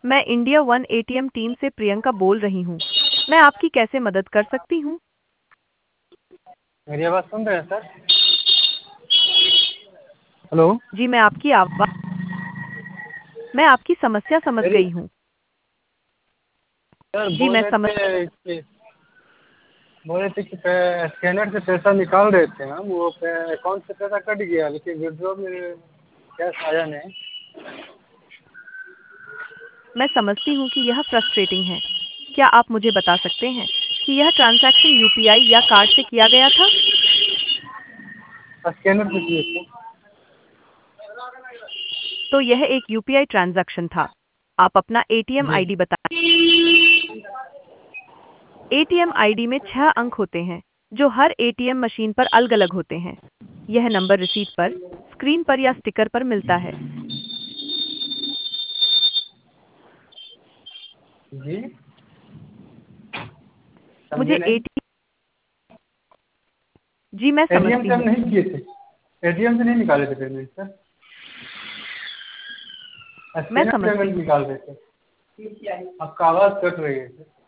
मैं India one ATM team से प्रियंका बोल रही हूँ। मैं आपकी कैसे मदद कर सकती हूँ? मेरी आवाज़ सुन रहे हैं सर? हेलो। जी, मैं आपकी समस्या समझ मेरी गई हूँ। सर जी, मैं समझ बोल रहे थे कि स्कैनर से पैसा निकाल रहे थे हम, वो अकाउंट से पैसा कट गया, लेकिन विड्रॉ में कैश आया नहीं। मैं समझती हूँ कि यह फ्रस्ट्रेटिंग है। क्या आप मुझे बता सकते हैं कि यह ट्रांजैक्शन यूपीआई या कार्ड से किया गया था? स्कैनर से किए थे। तो यह एक यूपीआई ट्रांजैक्शन था। आप अपना एटीएम जी। आईडी बताएं। एटीएम आईडी में 6 अंक होते हैं, जो हर एटीएम मशीन पर अलग-अलग होते हैं। यह नंबर रिसीट पर, स्क्रीन पर या स्टिकर पर मिलता है। जी, मुझे समझे नहीं। एटी जी, मैं एटीएम समझती से हम हूँ। नहीं किए थे, एटीएम से नहीं निकाले थे पेमेंट सर, मैं स्कैनर से समझती पेमेंट हूँ। निकाल रहे थे। आपका आवाज़ कट रही है सर।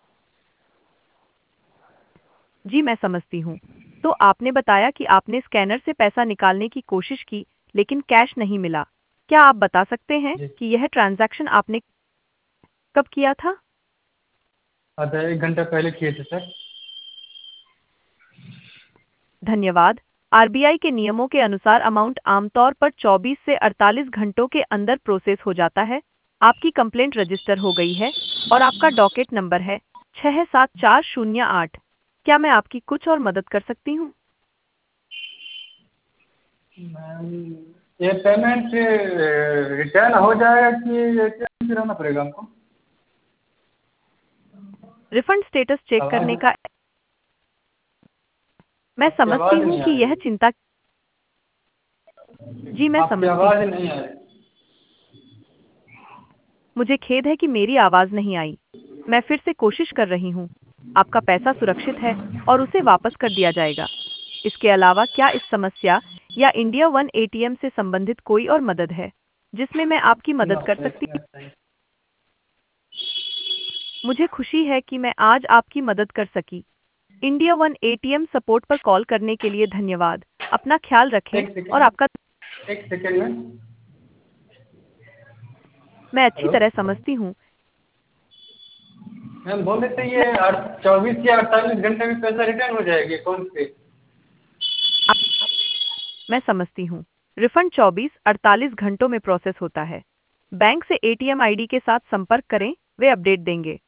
जी, मैं समझती हूँ। तो आपने बताया कि आपने स्कैनर से पैसा निकालने की कोशिश की, लेकिन कैश नहीं मिला। क्या आप बता सकते हैं जी, कि यह ट्रांजैक्शन आपने कब किया था? आधा 1 घंटा पहले किए थे सर। धन्यवाद। आरबीआई के नियमों के अनुसार अमाउंट आमतौर पर 24 से 48 घंटों के अंदर प्रोसेस हो जाता है। आपकी कंप्लेंट रजिस्टर हो गई है और आपका डॉकेट नंबर है 67408। क्या मैं आपकी कुछ और मदद कर सकती हूँ? मैम, ये पेमेंट रिटर्न हो जाएगा कि एटीएम से रहना पड़ेगा हमको? रिफंड स्टेटस चेक आवाज़ करने का मैं आपकी समझती आवाज़ हूँ नहीं कि आ यह रही। चिंता जी, मैं आपकी समझती आवाज़ हूँ। नहीं आ रही। मुझे खेद है कि मेरी आवाज़ नहीं आई। मैं फिर से कोशिश कर रही हूँ। आपका पैसा सुरक्षित है और उसे वापस कर दिया जाएगा। इसके अलावा क्या इस समस्या या इंडिया वन एटीएम से संबंधित कोई और मदद है, जिसमें मैं आपकी मदद कर सकती हूँ? मुझे खुशी है कि मैं आज आपकी मदद कर सकी। इंडिया वन एटीएम सपोर्ट पर कॉल करने के लिए धन्यवाद। अपना ख्याल रखें एक और सेकेंड, आपका एक सेकेंड में। मैं अच्छी हेलो तरह समझती हूँ। मैम, बोल रहे थे मैं ये 24 या 48 घंटे में पैसा रिटर्न हो जाएगी अकाउंट पे। मैं समझती हूँ। रिफंड 24-48 घंटों में प्रोसेस होता है। बैंक से एटीएम आईडी के साथ संपर्क करें, वे अपडेट देंगे।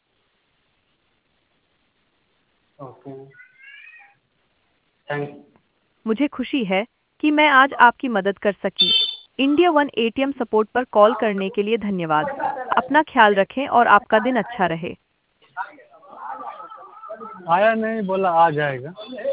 Okay, thank. मुझे खुशी है कि मैं आज आपकी मदद कर सकी। इंडिया वन एटीएम सपोर्ट पर कॉल करने के लिए धन्यवाद। अपना ख्याल रखें और आपका दिन अच्छा रहे। आया नहीं, बोला आ जाएगा।